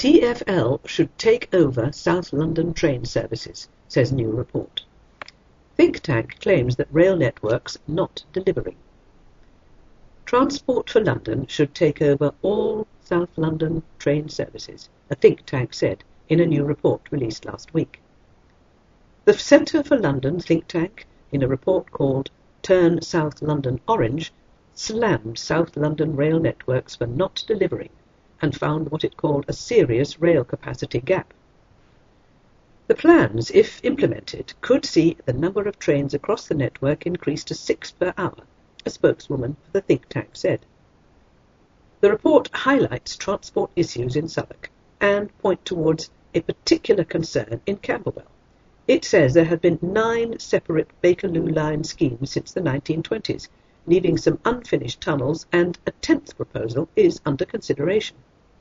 TfL should take over South London train services, says new report. Think tank claims that rail networks not delivering. Transport for London should take over all South London train services, a think tank said in a new report released last week. The Centre for London think tank, in a report called Turn South London Orange, slammed South London rail networks for not delivering and found what it called a serious rail capacity gap. The plans, if implemented, could see the number of trains across the network increase to 6 per hour, a spokeswoman for the think tank said. The report highlights transport issues in Southwark and point towards a particular concern in Camberwell. It says there have been 9 separate Bakerloo line schemes since the 1920s, leaving some unfinished tunnels, and a 10th proposal is under consideration.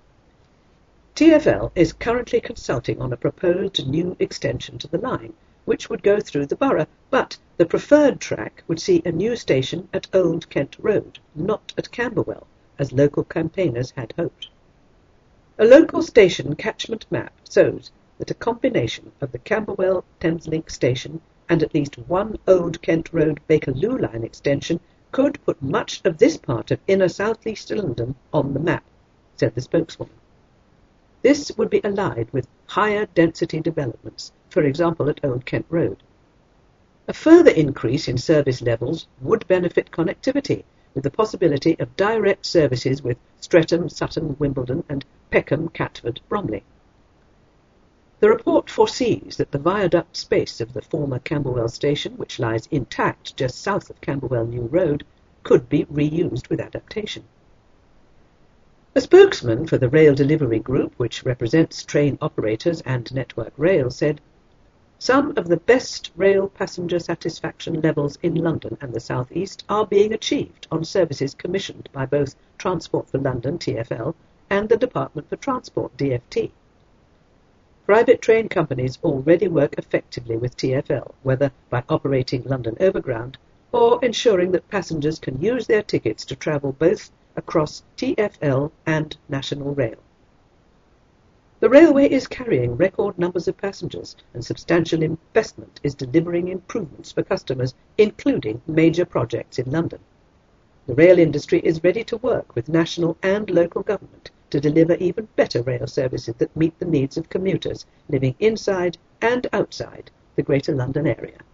TfL is currently consulting on a proposed new extension to the line, which would go through the borough, but the preferred track would see a new station at Old Kent Road, not at Camberwell, as local campaigners had hoped. A local station catchment map shows that a combination of the Camberwell Thameslink station and at least one Old Kent Road Bakerloo line extension could put much of this part of inner south-east London on the map, said the spokeswoman. This would be allied with higher density developments, for example at Old Kent Road. A further increase in service levels would benefit connectivity, with the possibility of direct services with Streatham, Sutton, Wimbledon and Peckham, Catford, Bromley. The report foresees that the viaduct space of the former Camberwell station, which lies intact just south of Camberwell New Road, could be reused with adaptation. A spokesman for the Rail Delivery Group, which represents train operators and Network Rail, said, "Some of the best rail passenger satisfaction levels in London and the South East are being achieved on services commissioned by both Transport for London, TfL, and the Department for Transport, DfT. Private train companies already work effectively with TfL, whether by operating London Overground or ensuring that passengers can use their tickets to travel both across TfL and National Rail. The railway is carrying record numbers of passengers, and substantial investment is delivering improvements for customers, including major projects in London. The rail industry is ready to work with national and local government to deliver even better rail services that meet the needs of commuters living inside and outside the Greater London area."